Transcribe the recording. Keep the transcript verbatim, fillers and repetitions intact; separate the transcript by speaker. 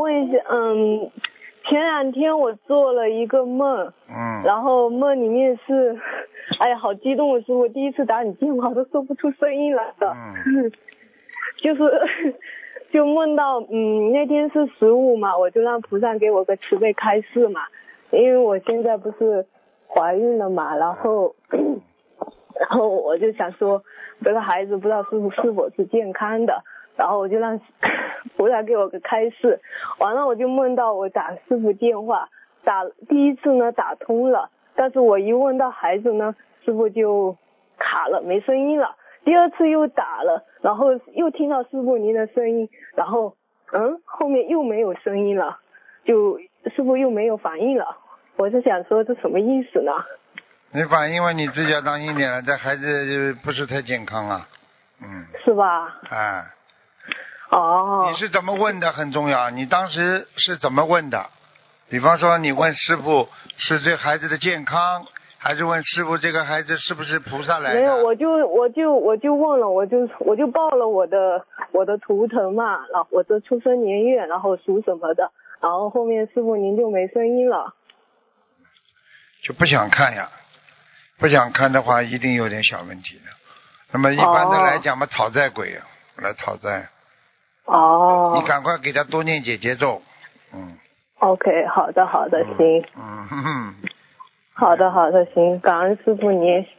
Speaker 1: 问一下，嗯，前两天我做了一个梦，
Speaker 2: 嗯，
Speaker 1: 然后梦里面是，哎呀，好激动的是我第一次打你电话都说不出声音来的，
Speaker 2: 嗯，
Speaker 1: 就是就梦到，嗯，那天是十五嘛，我就让菩萨给我个慈悲开示嘛，因为我现在不是怀孕了嘛，然后，然后我就想说这个孩子不知道是不是否是健康的。然后我就让菩萨给我个开示，完了我就梦到我打师傅电话，打第一次呢打通了，但是我一问到孩子呢，师傅就卡了，没声音了。第二次又打了，然后又听到师傅您的声音，然后嗯后面又没有声音了，就师傅又没有反应了。我是想说这什么意思呢？
Speaker 2: 你反应为你自己要当心点了，这孩子不是太健康啊，嗯，
Speaker 1: 是吧？
Speaker 2: 哎。
Speaker 1: 哦，
Speaker 2: 你是怎么问的很重要，你当时是怎么问的？比方说你问师傅是这孩子的健康，还是问师傅这个孩子是不是菩萨来的？
Speaker 1: 没有，我就我就我就问了，我就我就报了我的我的图腾嘛，然后我的出生年月，然后属什么的，然后后面师傅您就没声音了。
Speaker 2: 就不想看呀，不想看的话一定有点小问题的。那么一般的来讲嘛，讨债鬼啊，来讨债。
Speaker 1: 哦，
Speaker 2: 你赶快给他多念姐姐咒，嗯。
Speaker 1: OK， 好的好的，行。
Speaker 2: 嗯哼哼。
Speaker 1: 好的好的，行，感恩师傅您。